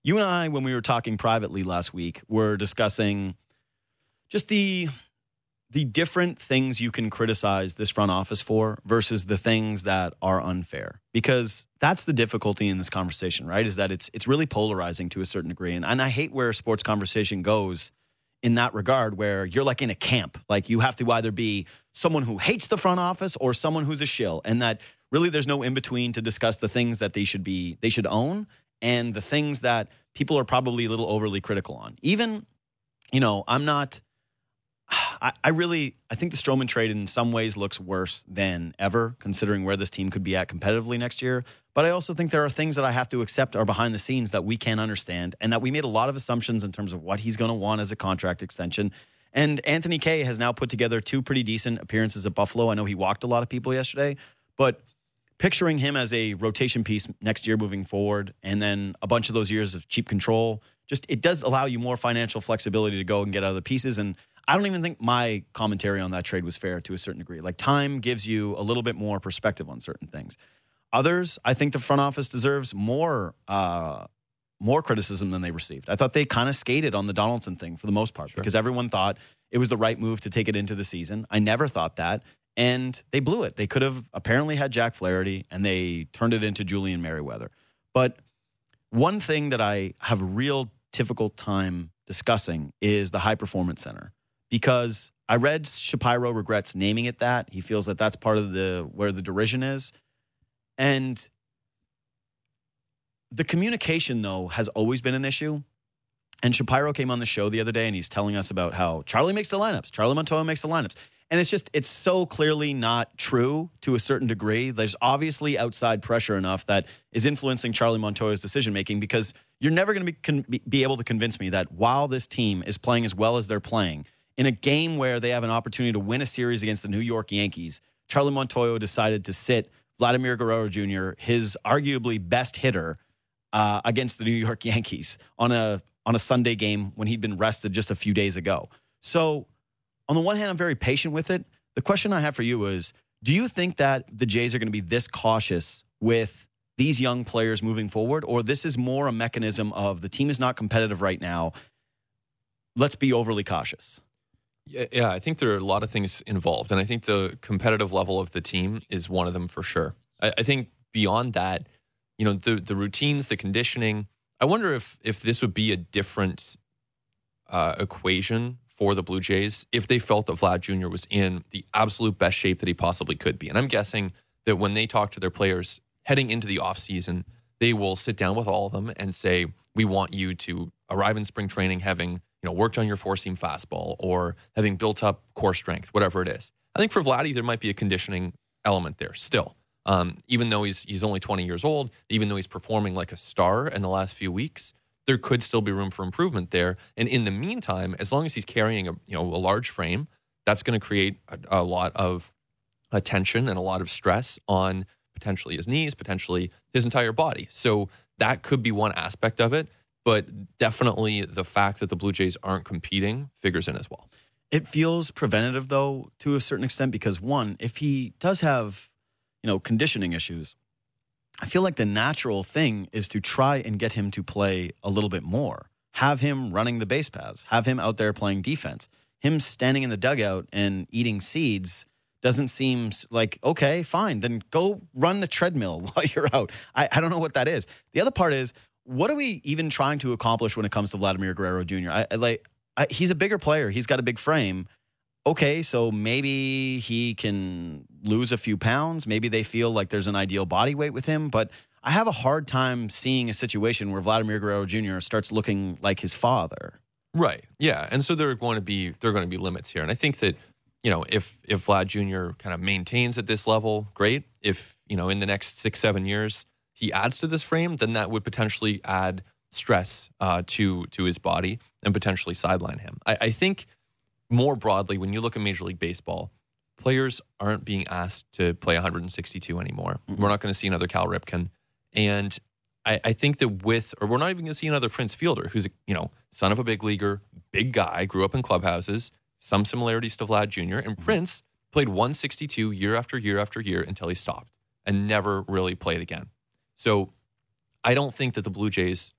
You and I, when we were talking privately last week, were discussing just the different things you can criticize this front office for versus the things that are unfair. Because that's the difficulty in this conversation, right? Is that it's really polarizing to a certain degree. And I hate where sports conversation goes in that regard, where you're like in a camp. Like you have to either be someone who hates the front office or someone who's a shill. And that really there's no in between to discuss the things that they should own and the things that people are probably a little overly critical on. Even, I'm not... I think the Stroman trade in some ways looks worse than ever, considering where this team could be at competitively next year. But I also think there are things that I have to accept are behind the scenes that we can't understand, and that we made a lot of assumptions in terms of what he's going to want as a contract extension. And Anthony Kay has now put together 2 pretty decent appearances at Buffalo. I know he walked a lot of people yesterday, but picturing him as a rotation piece next year moving forward, and then a bunch of those years of cheap control, it does allow you more financial flexibility to go and get other pieces. And I don't even think my commentary on that trade was fair to a certain degree. Like, time gives you a little bit more perspective on certain things. Others, I think the front office deserves more criticism than they received. I thought they kind of skated on the Donaldson thing for the most part, because everyone thought it was the right move to take it into the season. I never thought that, and they blew it. They could have apparently had Jack Flaherty, and they turned it into Julian Merriweather. But one thing that I have a real difficult time discussing is the high performance center. Because I read Shapiro regrets naming it that. He feels that that's part of where the derision is. And the communication, though, has always been an issue. And Shapiro came on the show the other day, and he's telling us about how Charlie makes the lineups. Charlie Montoyo makes the lineups. And it's so clearly not true to a certain degree. There's obviously outside pressure enough that is influencing Charlie Montoyo's decision-making, because you're never going to be able to convince me that while this team is playing as well as they're playing, in a game where they have an opportunity to win a series against the New York Yankees, Charlie Montoyo decided to sit Vladimir Guerrero Jr., his arguably best hitter, against the New York Yankees on a Sunday game when he'd been rested just a few days ago. So on the one hand, I'm very patient with it. The question I have for you is, do you think that the Jays are going to be this cautious with these young players moving forward, or this is more a mechanism of the team is not competitive right now, let's be overly cautious? Yeah, I think there are a lot of things involved, and I think the competitive level of the team is one of them for sure. I think beyond that, the routines, the conditioning, I wonder if this would be a different equation for the Blue Jays if they felt that Vlad Jr. was in the absolute best shape that he possibly could be. And I'm guessing that when they talk to their players heading into the offseason, they will sit down with all of them and say, we want you to arrive in spring training having worked on your four-seam fastball or having built up core strength, whatever it is. I think for Vladdy, there might be a conditioning element there still. Even though he's only 20 years old, even though he's performing like a star in the last few weeks, there could still be room for improvement there. And in the meantime, as long as he's carrying a large frame, that's going to create a lot of attention and a lot of stress on potentially his knees, potentially his entire body. So that could be one aspect of it. But definitely the fact that the Blue Jays aren't competing figures in as well. It feels preventative, though, to a certain extent, because one, if he does have, conditioning issues, I feel like the natural thing is to try and get him to play a little bit more. Have him running the base paths. Have him out there playing defense. Him standing in the dugout and eating seeds doesn't seem like, okay, fine, then go run the treadmill while you're out. I don't know what that is. The other part is, what are we even trying to accomplish when it comes to Vladimir Guerrero Jr.? He's a bigger player. He's got a big frame. Okay, so maybe he can lose a few pounds. Maybe they feel like there's an ideal body weight with him. But I have a hard time seeing a situation where Vladimir Guerrero Jr. starts looking like his father. Right. Yeah. And so there are going to be limits here. And I think that, if Vlad Jr. kind of maintains at this level, great. If, in the next 6-7 years, he adds to this frame, then that would potentially add stress to his body and potentially sideline him. I think more broadly, when you look at Major League Baseball, players aren't being asked to play 162 anymore. Mm-hmm. We're not going to see another Cal Ripken. And I think that we're not even going to see another Prince Fielder, who's son of a big leaguer, big guy, grew up in clubhouses, some similarities to Vlad Jr. And Prince played 162 year after year after year until he stopped and never really played again. So I don't think that the Blue Jays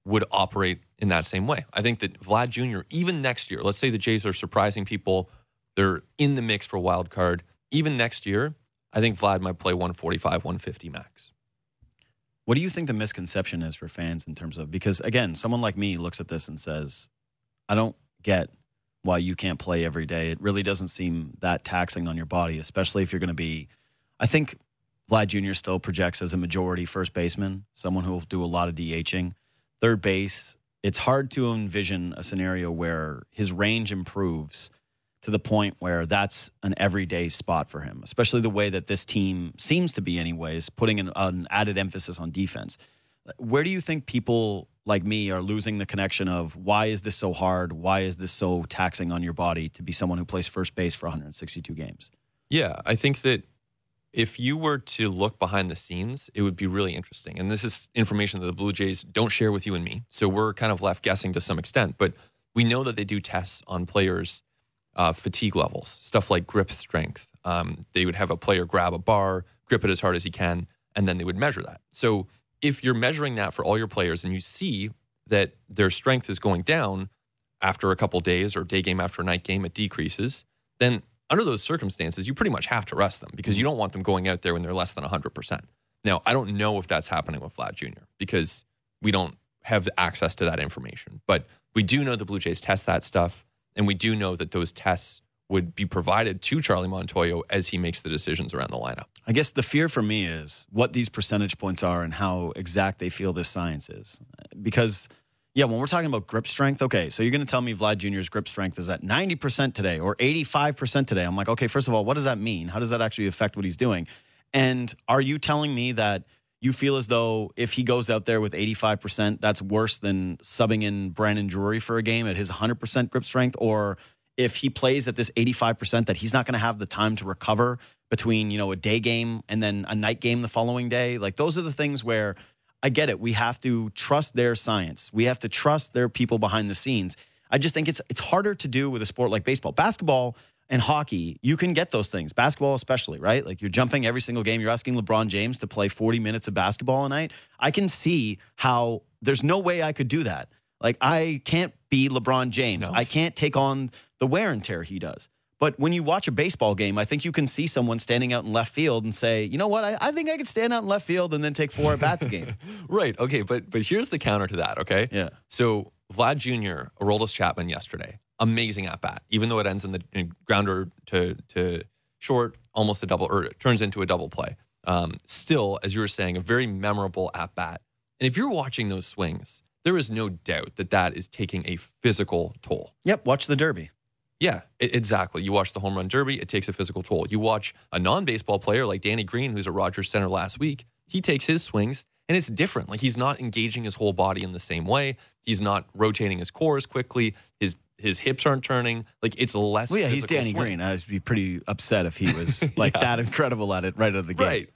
would operate in that same way. I think that Vlad Jr., even next year, let's say the Jays are surprising people, they're in the mix for a wild card. Even next year, I think Vlad might play 145, 150 max. What do you think the misconception is for fans in terms of, because again, someone like me looks at this and says, I don't get why you can't play every day. It really doesn't seem that taxing on your body, especially if you're going to be, I think Vlad Jr. still projects as a majority first baseman, someone who will do a lot of DHing. Third base, it's hard to envision a scenario where his range improves to the point where that's an everyday spot for him, especially the way that this team seems to be anyways, putting an added emphasis on defense. Where do you think people like me are losing the connection of why is this so hard? Why is this so taxing on your body to be someone who plays first base for 162 games? Yeah, I think that if you were to look behind the scenes, it would be really interesting. And this is information that the Blue Jays don't share with you and me. So we're kind of left guessing to some extent. But we know that they do tests on players' fatigue levels, stuff like grip strength. They would have a player grab a bar, grip it as hard as he can, and then they would measure that. So if you're measuring that for all your players and you see that their strength is going down after a couple days or day game after night game, it decreases, then under those circumstances, you pretty much have to rest them because you don't want them going out there when they're less than 100%. Now, I don't know if that's happening with Vlad Jr. because we don't have access to that information. But we do know the Blue Jays test that stuff, and we do know that those tests would be provided to Charlie Montoyo as he makes the decisions around the lineup. I guess the fear for me is what these percentage points are and how exact they feel this science is. Because, yeah, when we're talking about grip strength, okay, so you're going to tell me Vlad Jr.'s grip strength is at 90% today or 85% today. I'm like, okay, first of all, what does that mean? How does that actually affect what he's doing? And are you telling me that you feel as though if he goes out there with 85%, that's worse than subbing in Brandon Drury for a game at his 100% grip strength? Or if he plays at this 85%, that he's not going to have the time to recover between, you know, a day game and then a night game the following day? Like, those are the things where I get it. We have to trust their science. We have to trust their people behind the scenes. I just think it's harder to do with a sport like baseball. Basketball and hockey, you can get those things. Basketball especially, right? Like, you're jumping every single game. You're asking LeBron James to play 40 minutes of basketball a night. I can see how there's no way I could do that. Like, I can't be LeBron James. No. I can't take on the wear and tear he does. But when you watch a baseball game, I think you can see someone standing out in left field and say, you know what, I think I could stand out in left field and then take 4 at-bats a game. Right. Okay. But here's the counter to that, okay? Yeah. So Vlad Jr., Aroldis Chapman yesterday, amazing at-bat, even though it ends in the grounder to short, almost a double, or it turns into a double play. Still, as you were saying, a very memorable at-bat. And if you're watching those swings, there is no doubt that that is taking a physical toll. Yep, watch the Derby. Yeah, exactly. You watch the Home Run Derby, it takes a physical toll. You watch a non-baseball player like Danny Green, who's at Rogers Center last week, he takes his swings, and it's different. Like, he's not engaging his whole body in the same way. He's not rotating his core as quickly. His hips aren't turning. Like, it's less Well, yeah, he's physical Danny swing. Green. I'd be pretty upset if he was like that incredible at it right out of the gate. Right.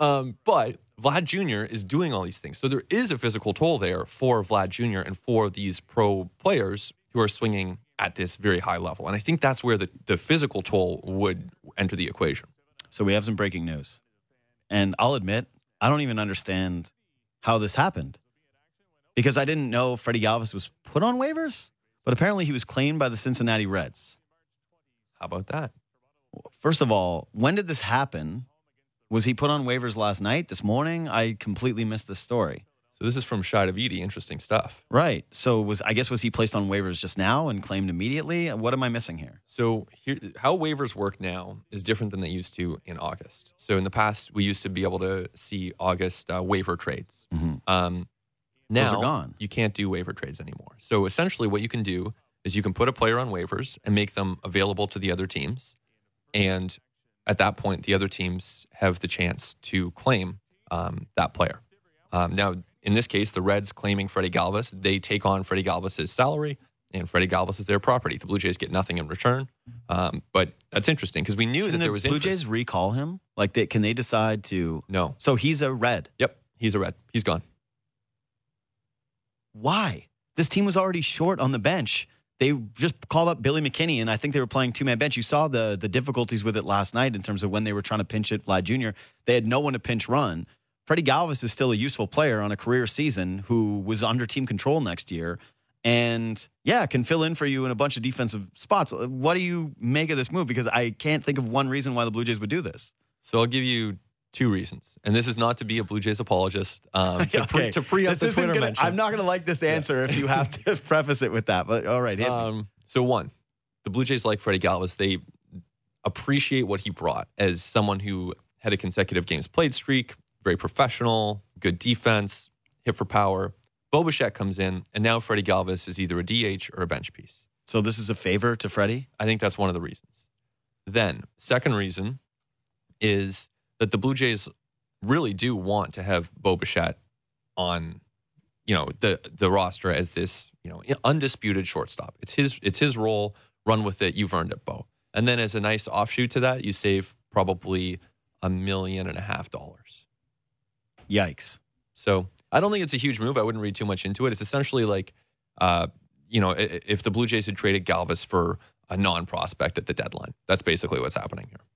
But Vlad Jr. is doing all these things. So there is a physical toll there for Vlad Jr. and for these pro players who are swinging at this very high level. And I think that's where the physical toll would enter the equation. So we have some breaking news. And I'll admit, I don't even understand how this happened. Because I didn't know Freddie Galvis was put on waivers, but apparently he was claimed by the Cincinnati Reds. How about that? First of all, when did this happen? Was he put on waivers last night, this morning? I completely missed this story. So this is from Shai Davidi. Interesting stuff. Right. So was he placed on waivers just now and claimed immediately? What am I missing here? So here, how waivers work now is different than they used to in August. So in the past, we used to be able to see August waiver trades. Mm-hmm. Now, those are gone. You can't do waiver trades anymore. So essentially what you can do is you can put a player on waivers and make them available to the other teams. And at that point, the other teams have the chance to claim that player. Now, in this case, the Reds claiming Freddie Galvis, they take on Freddie Galvis' salary, and Freddie Galvis is their property. The Blue Jays get nothing in return. But that's interesting because we knew that there was Blue interest. Jays recall him? Like, can they decide to? No. So he's a Red. Yep, he's a Red. He's gone. Why? This team was already short on the bench. They just called up Billy McKinney, and I think they were playing two-man bench. You saw the difficulties with it last night in terms of when they were trying to pinch it, Vlad Jr. They had no one to pinch run. Freddie Galvis is still a useful player on a career season who was under team control next year and, can fill in for you in a bunch of defensive spots. What do you make of this move? Because I can't think of one reason why the Blue Jays would do this. So I'll give you 2 reasons. And this is not to be a Blue Jays apologist. To preempt the Twitter mentions. I'm not going to like this answer if you have to preface it with that. But all right, hit me. So 1, the Blue Jays like Freddie Galvis. They appreciate what he brought as someone who had a consecutive games played streak, very professional, good defense, hit for power. Bo Bichette comes in, and now Freddie Galvis is either a DH or a bench piece. So this is a favor to Freddie? I think that's one of the reasons. Then, second reason is that the Blue Jays really do want to have Bo Bichette on, the roster as this, undisputed shortstop. It's his role. Run with it. You've earned it, Bo. And then as a nice offshoot to that, you save probably $1.5 million. Yikes. So I don't think it's a huge move. I wouldn't read too much into it. It's essentially like, if the Blue Jays had traded Galvis for a non-prospect at the deadline. That's basically what's happening here.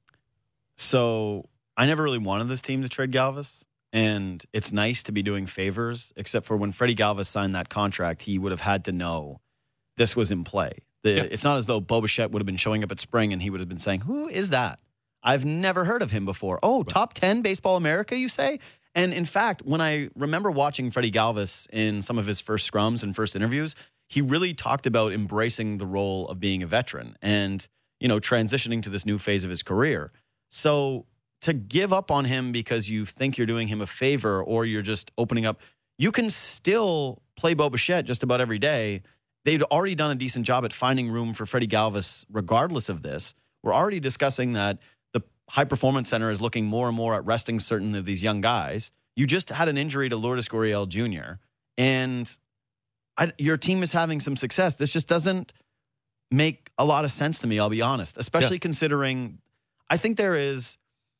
So I never really wanted this team to trade Galvis, and it's nice to be doing favors, except for when Freddie Galvis signed that contract, he would have had to know this was in play. It's not as though Bo Bichette would have been showing up at spring and he would have been saying, who is that? I've never heard of him before. Oh, top 10 Baseball America, you say? And in fact, when I remember watching Freddie Galvis in some of his first scrums and first interviews, he really talked about embracing the role of being a veteran and, transitioning to this new phase of his career. So to give up on him because you think you're doing him a favor or you're just opening up, you can still play Bo Bichette just about every day. They'd already done a decent job at finding room for Freddie Galvis regardless of this. We're already discussing that the High Performance Center is looking more and more at resting certain of these young guys. You just had an injury to Lourdes Gurriel Jr., and your team is having some success. This just doesn't make a lot of sense to me, I'll be honest, especially considering I think there is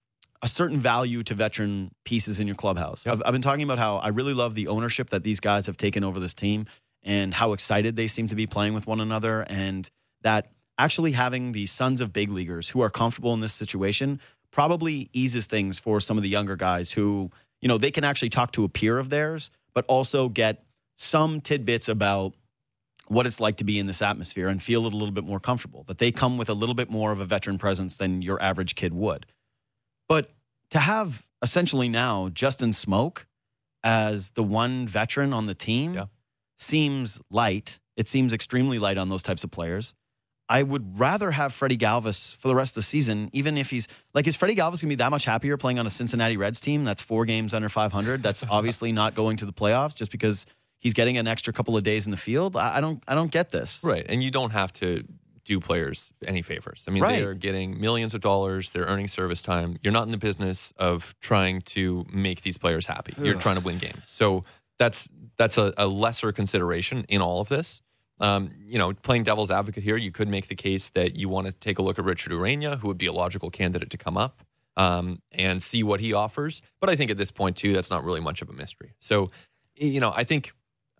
a certain value to veteran pieces in your clubhouse. I've been talking about how I really love the ownership that these guys have taken over this team and how excited they seem to be playing with one another, and that actually having the sons of big leaguers who are comfortable in this situation probably eases things for some of the younger guys who, they can actually talk to a peer of theirs, but also get some tidbits about what it's like to be in this atmosphere and feel it a little bit more comfortable, that they come with a little bit more of a veteran presence than your average kid would. But to have essentially now Justin Smoak as the one veteran on the team seems light. It seems extremely light on those types of players. I would rather have Freddie Galvis for the rest of the season, even if he's like, is Freddie Galvis going to be that much happier playing on a Cincinnati Reds team that's 4 games under 500? That's obviously not going to the playoffs just because he's getting an extra couple of days in the field. I don't get this. Right. And you don't have to do players any favors. I mean, they are getting millions of dollars. They're earning service time. You're not in the business of trying to make these players happy. You're trying to win games. So that's a lesser consideration in all of this. Playing devil's advocate here, you could make the case that you want to take a look at Richard Urania, who would be a logical candidate to come up and see what he offers. But I think at this point, too, that's not really much of a mystery. So, I think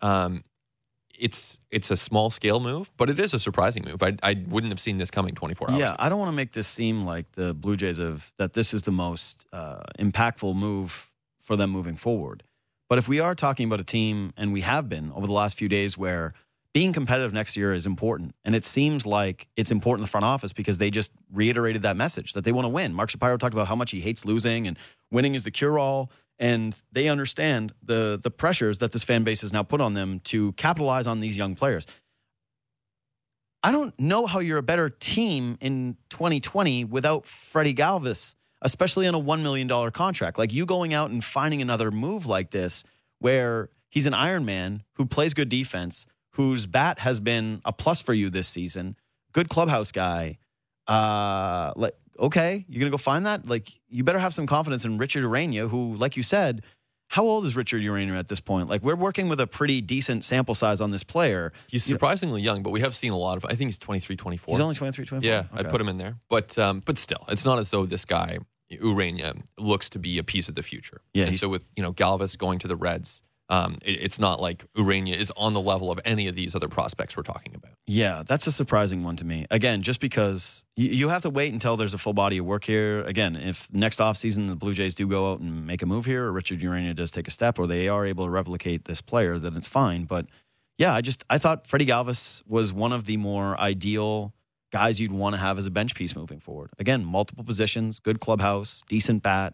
it's a small scale move, but it is a surprising move. I wouldn't have seen this coming 24 hours ago. I don't want to make this seem like the Blue Jays that this is the most impactful move for them moving forward. But if we are talking about a team, and we have been over the last few days, where being competitive next year is important, and it seems like it's important in the front office because they just reiterated that message that they want to win. Mark Shapiro talked about how much he hates losing and winning is the cure-all. And they understand the pressures that this fan base has now put on them to capitalize on these young players. I don't know how you're a better team in 2020 without Freddie Galvis, especially on a $1 million contract. Like, you going out and finding another move like this where he's an Iron Man who plays good defense, whose bat has been a plus for you this season, good clubhouse guy, okay, you're going to go find that? Like, you better have some confidence in Richard Urania, who, like you said, how old is Richard Urania at this point? Like, we're working with a pretty decent sample size on this player. He's surprisingly young, but we have seen a lot of, I think he's 23, 24. He's only 23, 24? Yeah, okay. I'd put him in there. But still, it's not as though this guy, Urania, looks to be a piece of the future. Yeah. And so with, Galvis going to the Reds, It's not like Urania is on the level of any of these other prospects we're talking about. Yeah, that's a surprising one to me. Again, just because you have to wait until there's a full body of work here. Again, if next offseason the Blue Jays do go out and make a move here, or Richard Urania does take a step, or they are able to replicate this player, then it's fine. But yeah, I thought Freddie Galvis was one of the more ideal guys you'd want to have as a bench piece moving forward. Again, multiple positions, good clubhouse, decent bat.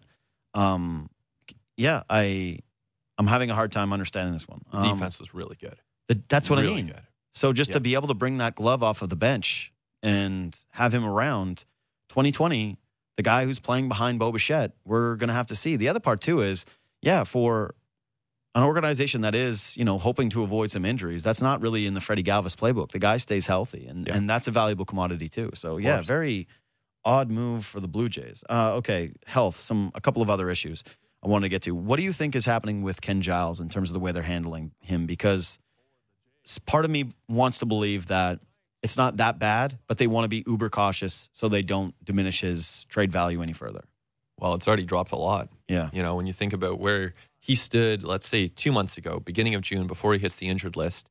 I'm having a hard time understanding this one. The defense was really good. That's what really I mean. Good. So just to be able to bring that glove off of the bench and have him around 2020, the guy who's playing behind Bo Bichette, we're going to have to see. The other part, too, is, for an organization that is, hoping to avoid some injuries, that's not really in the Freddie Galvis playbook. The guy stays healthy, and that's a valuable commodity, too. So, very odd move for the Blue Jays. Okay, health, a couple of other issues I want to get to. What do you think is happening with Ken Giles in terms of the way they're handling him? Because part of me wants to believe that it's not that bad, but they want to be uber cautious so they don't diminish his trade value any further. Well, it's already dropped a lot. Yeah. When you think about where he stood, let's say 2 months ago, beginning of June, before he hits the injured list,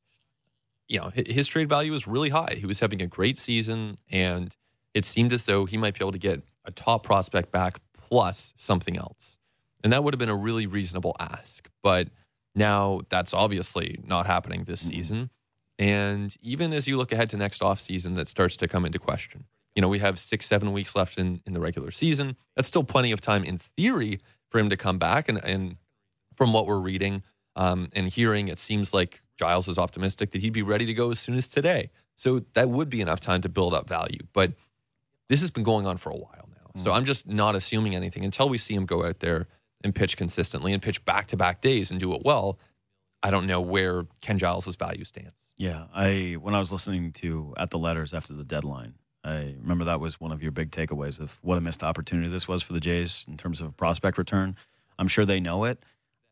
his trade value was really high. He was having a great season, and it seemed as though he might be able to get a top prospect back plus something else. And that would have been a really reasonable ask. But now that's obviously not happening this season. And even as you look ahead to next offseason, that starts to come into question. We have 6-7 weeks left in the regular season. That's still plenty of time in theory for him to come back. And from what we're reading and hearing, it seems like Giles is optimistic that he'd be ready to go as soon as today. So that would be enough time to build up value. But this has been going on for a while now. So I'm just not assuming anything until we see him go out there and pitch consistently and pitch back-to-back days and do it well. I don't know where Ken Giles' value stands. Yeah, when I was listening to At the Letters after the deadline, I remember that was one of your big takeaways of what a missed opportunity this was for the Jays in terms of prospect return. I'm sure they know it.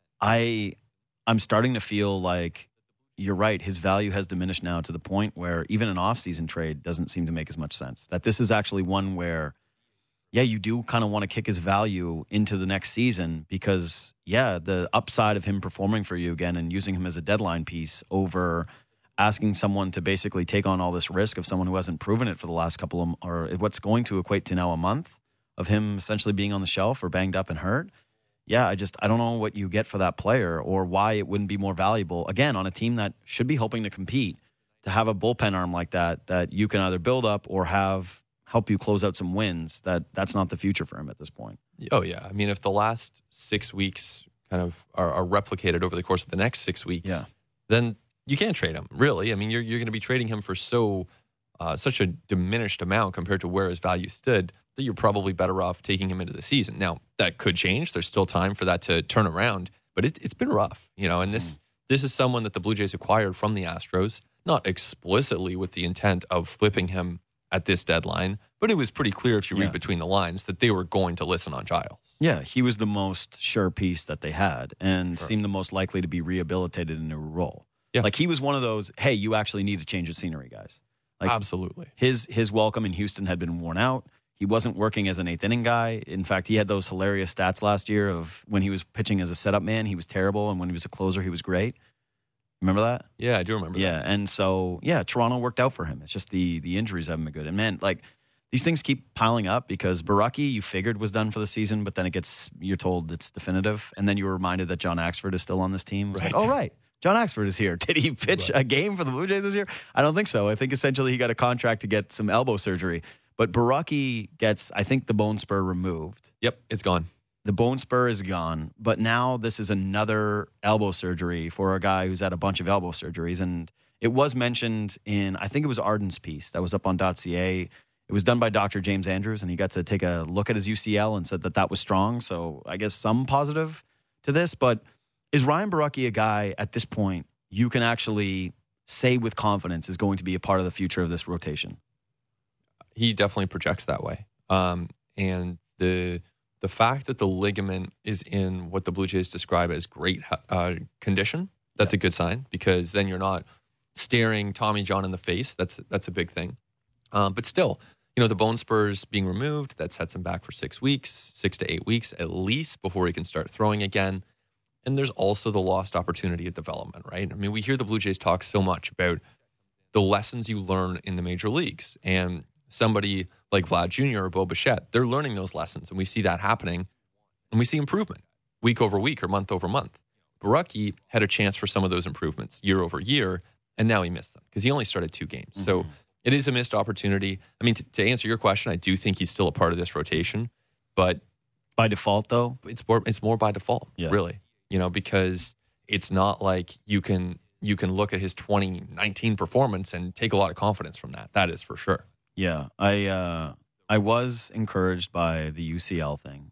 I'm starting to feel like you're right. His value has diminished now to the point where even an off-season trade doesn't seem to make as much sense. That this is actually one where, you do kind of want to kick his value into the next season because, the upside of him performing for you again and using him as a deadline piece over asking someone to basically take on all this risk of someone who hasn't proven it for the last or what's going to equate to now a month of him essentially being on the shelf or banged up and hurt. I don't know what you get for that player or why it wouldn't be more valuable, again, on a team that should be hoping to compete, to have a bullpen arm like that you can either build up or help you close out some wins. That's not the future for him at this point. Oh, yeah. I mean, if the last 6 weeks kind of are replicated over the course of the next 6 weeks, then you can't trade him, really. I mean, you're going to be trading him for such a diminished amount compared to where his value stood that you're probably better off taking him into the season. Now, that could change. There's still time for that to turn around, but it's been rough, and this is someone that the Blue Jays acquired from the Astros, not explicitly with the intent of flipping him at this deadline, but it was pretty clear if you read between the lines that they were going to listen on Giles. Yeah, he was the most sure piece that they had and seemed the most likely to be rehabilitated in a role. Yeah. Like he was one of those, hey, you actually need to change the scenery, guys. Like absolutely. His welcome in Houston had been worn out. He wasn't working as an eighth inning guy. In fact, he had those hilarious stats last year of when he was pitching as a setup man, he was terrible, and when he was a closer, he was great. Remember that? Yeah, I do remember that. Yeah, and so, Toronto worked out for him. It's just the injuries haven't been good. And, man, these things keep piling up because Baraki, you figured, was done for the season, but then you're told it's definitive. And then you were reminded that John Axford is still on this team. It was like, oh, right. John Axford is here. Did he pitch a game for the Blue Jays this year? I don't think so. I think essentially he got a contract to get some elbow surgery. But Baraki gets, I think, the bone spur removed. Yep, it's gone. The bone spur is gone. But now this is another elbow surgery for a guy who's had a bunch of elbow surgeries. And it was mentioned in, I think it was Arden's piece that was up on .ca. It was done by Dr. James Andrews, and he got to take a look at his UCL and said that was strong. So I guess some positive to this. But is Ryan Baraki a guy at this point you can actually say with confidence is going to be a part of the future of this rotation? He definitely projects that way. And the fact that the ligament is in what the Blue Jays describe as great condition, that's a good sign because then you're not staring Tommy John in the face. That's a big thing. But still, the bone spurs being removed, that sets him back for 6 weeks, 6 to 8 weeks at least before he can start throwing again. And there's also the lost opportunity of development, right? I mean, we hear the Blue Jays talk so much about the lessons you learn in the major leagues. And somebody like Vlad Jr. or Bo Bichette, they're learning those lessons. And we see that happening. And we see improvement week over week or month over month. Borucki had a chance for some of those improvements year over year, and now he missed them because he only started 2 games. Mm-hmm. So it is a missed opportunity. I mean, to answer your question, I do think he's still a part of this rotation. But by default, though? It's more by default, really. Because it's not like you can look at his 2019 performance and take a lot of confidence from that. That is for sure. Yeah, I was encouraged by the UCL thing.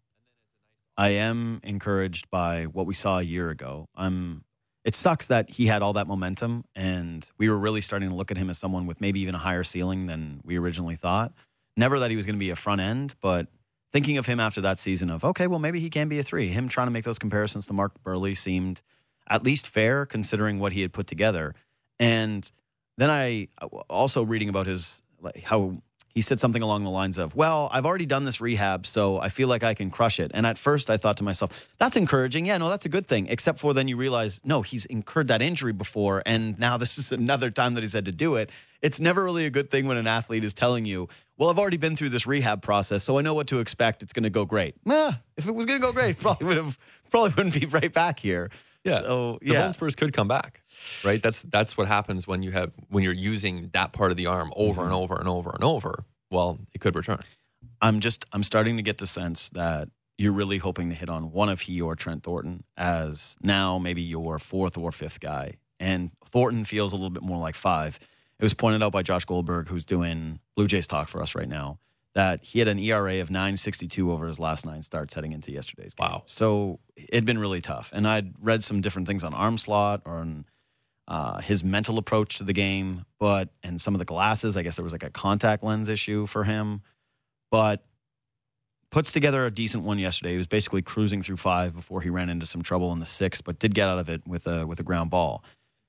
I am encouraged by what we saw a year ago. It sucks that he had all that momentum, and we were really starting to look at him as someone with maybe even a higher ceiling than we originally thought. Never that he was going to be a front end, but thinking of him after that season of, okay, well, maybe he can be a 3. Him trying to make those comparisons to Mark Burley seemed at least fair considering what he had put together. And then I also reading about how he said something along the lines of, well, I've already done this rehab, so I feel like I can crush it. And at first I thought to myself, that's encouraging. Yeah, no, that's a good thing. Except for then you realize, no, he's incurred that injury before, and now this is another time that he's had to do it. It's never really a good thing when an athlete is telling you, well, I've already been through this rehab process, so I know what to expect. It's going to go great. If it was going to go great, probably wouldn't be right back here. Yeah. So, the bone spurs could come back, right? That's what happens when you're using that part of the arm over and over and over and over. Well, it could return. I'm starting to get the sense that you're really hoping to hit on one of he or Trent Thornton as now maybe your 4th or 5th guy. And Thornton feels a little bit more like 5. It was pointed out by Josh Goldberg, who's doing Blue Jays talk for us right now, that he had an ERA of 9.62 over his last 9 starts heading into yesterday's game. Wow. So it'd been really tough. And I'd read some different things on arm slot or on his mental approach to the game, and some of the glasses. I guess there was like a contact lens issue for him, but puts together a decent one yesterday. He was basically cruising through 5 before he ran into some trouble in the 6th, but did get out of it with a ground ball.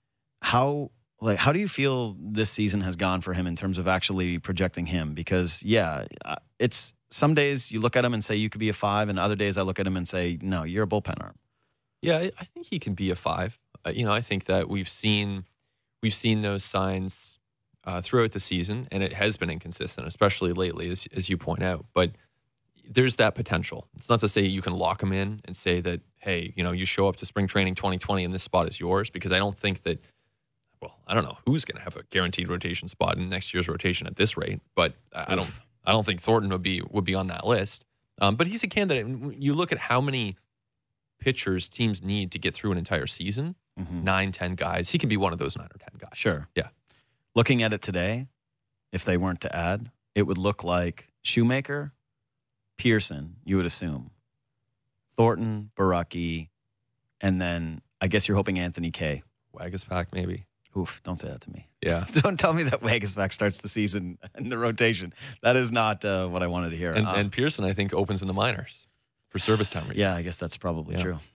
How do you feel this season has gone for him in terms of actually projecting him? Because, it's some days you look at him and say you could be a 5, and other days I look at him and say, no, you're a bullpen arm. Yeah, I think he can be a 5. I think that we've seen those signs throughout the season, and it has been inconsistent, especially lately, as you point out. But there's that potential. It's not to say you can lock him in and say that, hey, you show up to spring training 2020 and this spot is yours, because I don't think that. Well, I don't know who's going to have a guaranteed rotation spot in next year's rotation at this rate, but I don't think Thornton would be on that list. But he's a candidate. You look at how many pitchers teams need to get through an entire season, 9, 10 guys. He can be one of those 9 or 10 guys. Sure. Yeah. Looking at it today, if they weren't to add, it would look like Shoemaker, Pearson, you would assume, Thornton, Borucki, and then I guess you're hoping Anthony Kay. Waguespack, maybe. Oof, don't say that to me. Yeah. Don't tell me that Waguespack starts the season in the rotation. That is not what I wanted to hear. And Pearson, I think, opens in the minors for service time reasons. Yeah, I guess that's probably true.